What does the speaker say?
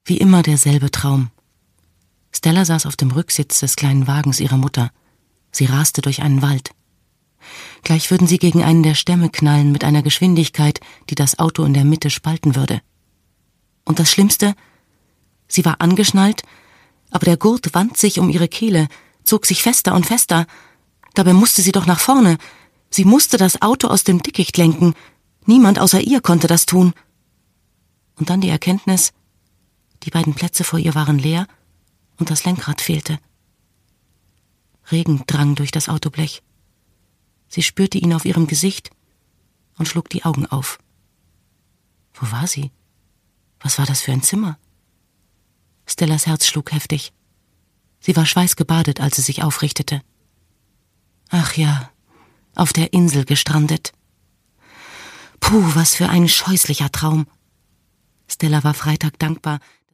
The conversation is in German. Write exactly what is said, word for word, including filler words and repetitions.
Wie immer derselbe Traum. Stella saß auf dem Rücksitz des kleinen Wagens ihrer Mutter. Sie raste durch einen Wald. Gleich würden sie gegen einen der Stämme knallen mit einer Geschwindigkeit, die das Auto in der Mitte spalten würde. Und das Schlimmste? Sie war angeschnallt, aber der Gurt wand sich um ihre Kehle, zog sich fester und fester. Dabei musste sie doch nach vorne. Sie musste das Auto aus dem Dickicht lenken. Niemand außer ihr konnte das tun. Und dann die Erkenntnis, die beiden Plätze vor ihr waren leer und das Lenkrad fehlte. Regen drang durch das Autoblech. Sie spürte ihn auf ihrem Gesicht und schlug die Augen auf. Wo war sie? Was war das für ein Zimmer? Stellas Herz schlug heftig. Sie war schweißgebadet, als sie sich aufrichtete. Ach ja, auf der Insel gestrandet. Puh, was für ein scheußlicher Traum. Stella war Freitag dankbar,